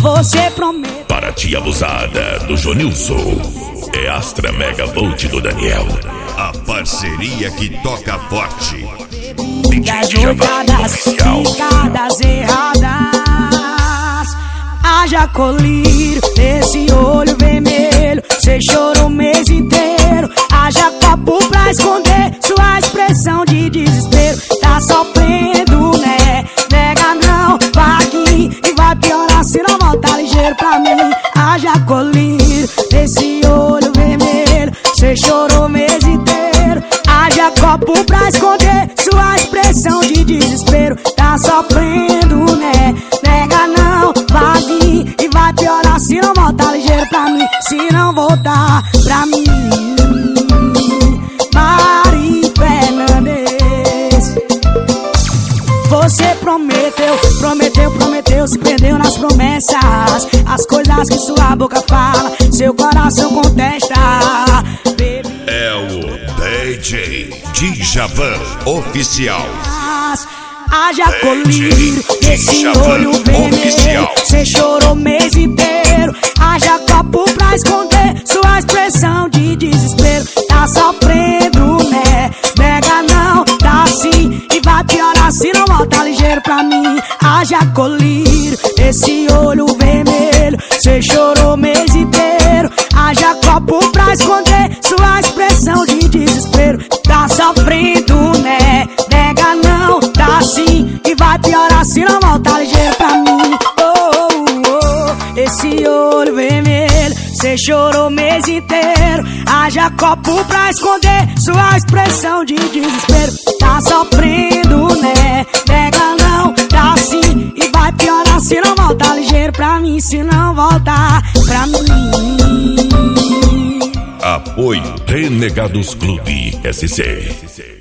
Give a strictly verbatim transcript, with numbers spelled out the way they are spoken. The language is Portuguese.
Você promete. Paraty abusada do Jonilson. É Astra Mega Volt do Daniel. A parceria que toca forte. Das jogadas ficadas erradas. Haja colírio, esse olho vermelho. Cê chorou o mês inteiro. Haja copo pra esconder sua expressão de desespero. Tá sofrendo, né? Nega não, vaguinho. E vai piorar se não voltar ligeiro pra mim. Haja colírio, esse olho vermelho. Cê chorou o mês inteiro. Haja copo pra esconder sua expressão de desespero. Tá sofrendo, né? Nega não, vaguinho. E vai piorar se não voltar ligeiro pra mim. Se não voltar pra mim. Mari Fernandes. Você prometeu, prometeu, prometeu, se perdeu nas promessas. As coisas que sua boca fala, seu coração contesta. É o D J Djavan Oficial. Haja colírio, esse olho vermelho. Cê chorou o mês inteiro. Haja copo pra esconder sua expressão de desespero. Tá sofrendo, né? Nega não, tá sim. E vai piorar se não voltar ligeiro pra mim. Haja colírio, esse olho vermelho. Cê chorou o mês inteiro. Haja copo pra esconder sua expressão de desespero. Tá sofrendo, né? Nega não, tá sim. E vai piorar se não voltar ligeiro pra mim. Oh, oh, oh. Esse olho vermelho. Cê chorou o mês inteiro. Haja copo pra esconder sua expressão de desespero. Tá sofrendo, né? Nega não, tá sim. E vai piorar se não voltar ligeiro pra mim. Se não voltar pra mim. Apoio Renegados Clube S C.